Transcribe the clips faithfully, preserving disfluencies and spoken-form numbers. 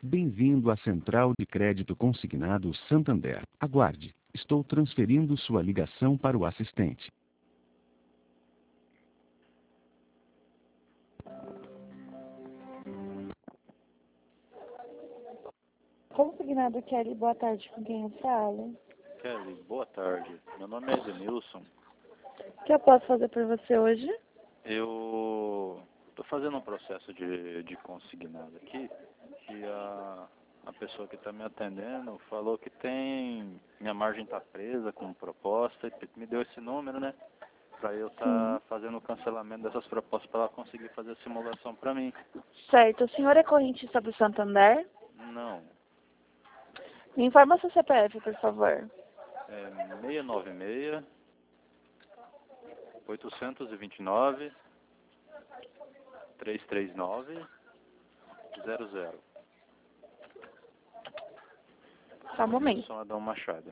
Bem-vindo à Central de Crédito Consignado Santander. Aguarde. Estou transferindo sua ligação para o assistente. Consignado Kelly, boa tarde, com quem eu falo? Kelly, boa tarde. Meu nome é Edenilson. O que eu posso fazer por você hoje? Eu estou fazendo um processo de, de consignado aqui e a, a pessoa que está me atendendo falou que tem, minha margem está presa com proposta e me deu esse número, né? Para eu estar tá fazendo o cancelamento dessas propostas para ela conseguir fazer a simulação para mim. Certo. O senhor é correntista do Santander? Não. Me informa seu C P F, por favor. É seis nove seis, oito dois nove, três três nove, zero zero. Só um momento. São Adão Machado.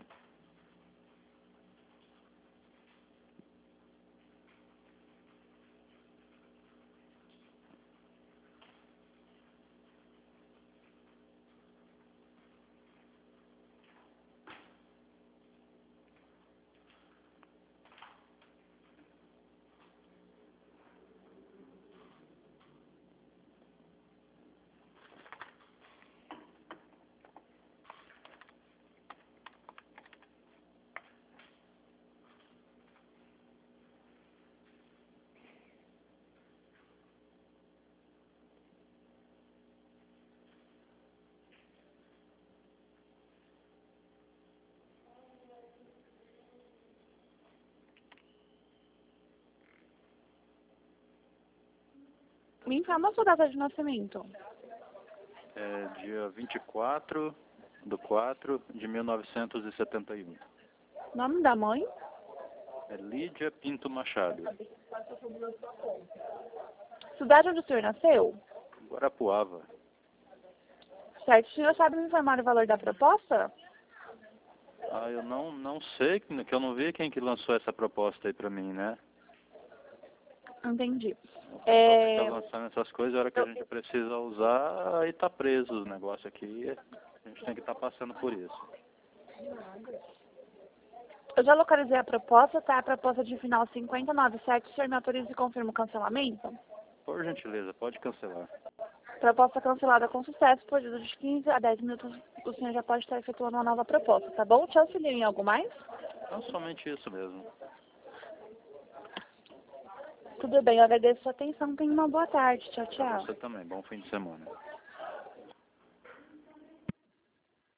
Me informa sua data de nascimento. É dia vinte e quatro de quatro de mil novecentos e setenta e um. Nome da mãe? É Lídia Pinto Machado. Cidade onde o senhor nasceu? Guarapuava. Certo. O senhor sabe me informar o valor da proposta? Ah, eu não, não sei, que eu não vi quem que lançou essa proposta aí pra mim, né? Entendi. O pessoal É... fica lançando essas coisas, a hora que a gente precisa usar, aí tá preso os negócios aqui. A gente tem que estar passando por isso. Eu já localizei a proposta, tá? A proposta de final cinquenta e nove sete. O senhor me autoriza e confirma o cancelamento? Por gentileza, pode cancelar. Proposta cancelada com sucesso, por período de quinze a dez minutos, o senhor já pode estar efetuando uma nova proposta, tá bom? Te auxilio em algo mais? Então, somente isso mesmo. Tudo bem, eu agradeço a sua atenção. Tenha uma boa tarde. Tchau, tchau. Você também. Bom fim de semana.